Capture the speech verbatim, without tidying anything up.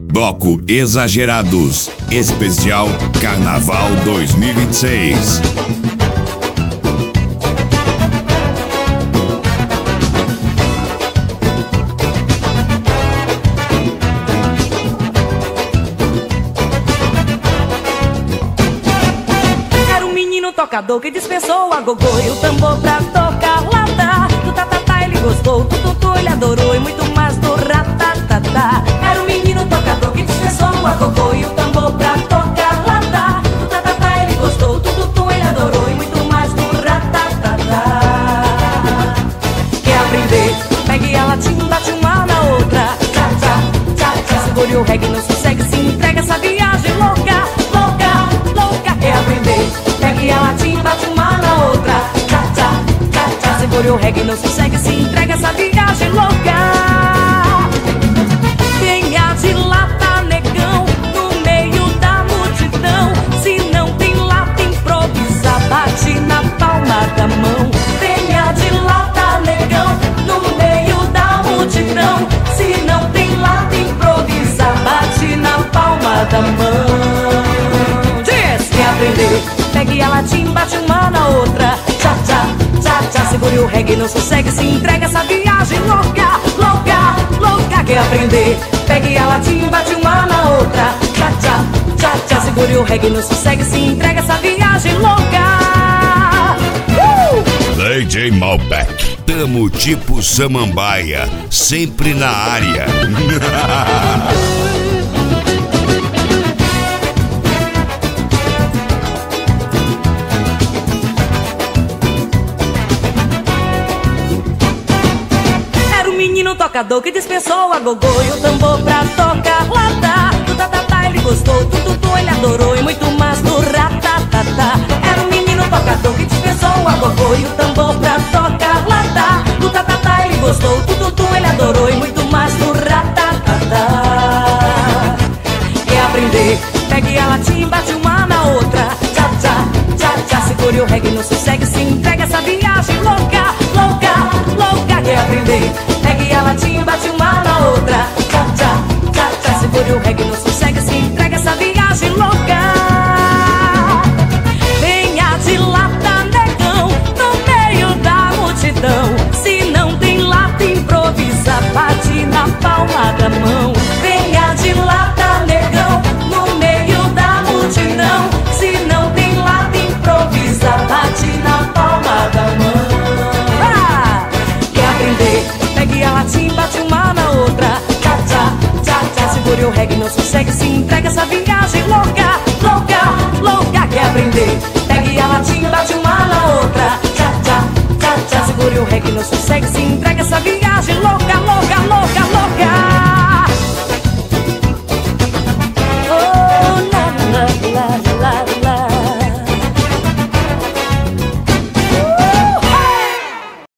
Bloco Exagerados, especial Carnaval dois mil e vinte e seis. Era um menino tocador que dispensou a gogô e o tambor pra tocar lata. Do tatatá ele gostou, do tutu ele adorou e muito mais do ratatatá. Era um menino tocador que dispensou a gogô e o tambor pra tocar lata. Do tatatá ele gostou, do tutu ele adorou e muito mais do ratatatá. Quer aprender? Pegue a latinha, bate uma na outra. Tchá, tchá, tchá, tchá. Segure o reggae, não sossegue, se entrega essa viagem louca, louca, louca. Quer aprender? Pegue a latinha, bate uma na outra. Tchá, tchá, tchá, tchá. Segure o reggae, não sossegue, se entrega essa viagem louca. Venha de lata, negão, no meio da multidão. Se não tem lata, improvisa, bate na palma da mão. Venha de lata, negão, no meio da multidão. Se não tem lata, improvisa, bate na palma da mão. Diz! Quer aprender? Pegue a latinha, bate uma na outra. Tchá, tchá, tchá, tchá. Segure o reggae, não sossegue, se entrega essa viagem louca, louca, louca. Quer aprender? Pegue a latinha, bate uma na outra. Tchá, tchá, tchá, tchá. Segure o reggae, não sossegue, se entrega essa viagem louca. uh! D J Malbec, tamo tipo Samambaia, sempre na área. Tocador que dispensou a gogô e o tambor pra tocar lata. Do tatatá ele gostou, do tutu ele adorou e muito mais do ratatatá. Era um menino tocador que dispensou a gogô e o tambor pra tocar lata. Do tatatá ele gostou, do tutu ele adorou e muito mais do ratatatá. Quer aprender? Pegue a latinha e bate uma na outra. Tchá, tchá, tchá, tchá. Segure o reggae, não sossegue, se entrega essa viagem louca, louca, louca. Quer aprender? Pegue a latinha, bate uma na outra. Tchá, tchá, tchá, tchá. Segure o reggae, não sossegue, se entrega essa viagem louca. Venha de lata, negão, no meio da multidão. Se não tem lata, improvisa, bate na palma da mão. Venha de lata, negão, no meio da multidão. Se não tem lata, improvisa, bate na palma da mão. Ah! Quer aprender? Pegue a latinha, bate uma na outra. Tchá, tchá, tchá, tchá. Segure o reggae, não sossegue, se entrega essa viagem louca, louca, louca. Quer aprender? Pegue a latinha, bate uma na outra. Tchá, tchá, tchá, tchá. Segure o reggae, não sossegue, se entrega